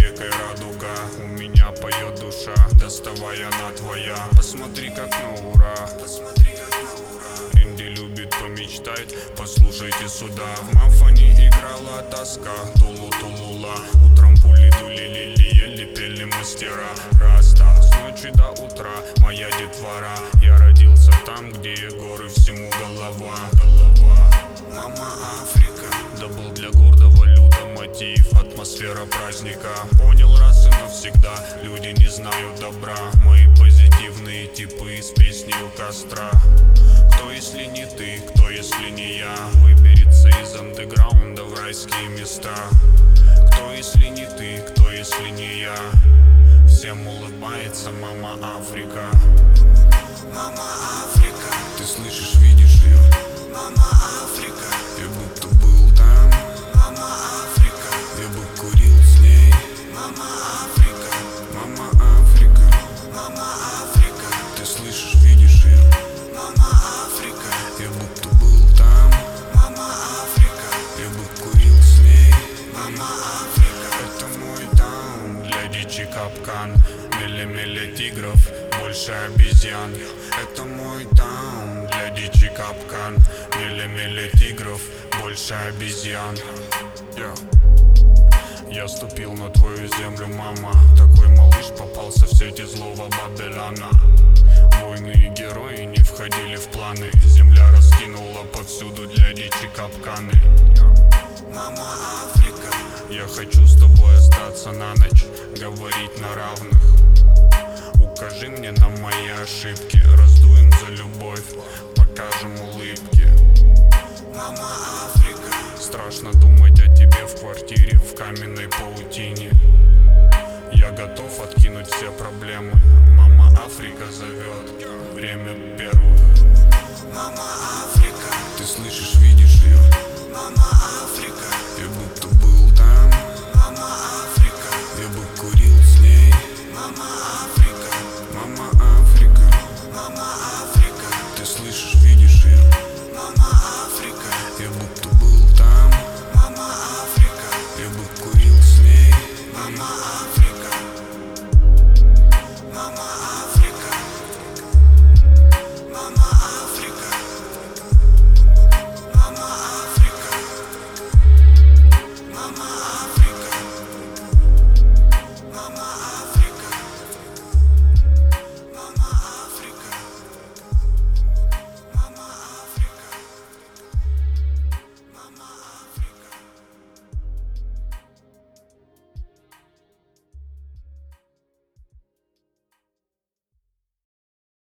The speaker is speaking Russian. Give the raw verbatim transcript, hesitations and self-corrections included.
рекой радуга. У меня поет душа, доставай, она твоя. Посмотри, как на ура. Инди любит помечтать, послушайте сюда. В Мафоне играла тоска, тулу-тулула. Утром пули дули, лили, пели мастера. Раста, с ночи до утра моя детвора. Я родился там, где горы, всему голова. Мама Африка, да был для гордого люда мотив. Атмосфера праздника, понял раз и навсегда. Люди не знают добра, мои позитивные типы с песней у костра. Кто если не ты, кто если не я, выберется из андеграунда в райские места. Кто если не ты, кто если не я, всем улыбается мама Африка. Мама Африка, ты слышишь, видишь ее? Мама Африка, я будто был там. Мама Африка, я бы курил с ней. Мама Африка, мама Африка, мама Африка, ты слышишь, видишь ее? Мама Африка, я будто был там. Мама Африка, я бы курил с ней. Мама Африка, это мой таун, для дичи капкан. Меле-меле тигров, больше обезьян. Это мой таун, для дичи капкан. Меле-меле тигров, больше обезьян. yeah. Я ступил на твою землю, мама. Такой малыш попался в сети злого Бабеляна. Войны и герои не входили в планы. Земля раскинула повсюду для дичи капканы. Мама Африка, я хочу с тобой остаться на ночь, говорить на равных. Укажи мне на мои ошибки, раздуем за любовь, покажем улыбки. Мама Африка, страшно думать о тебе в квартире в каменной паутине.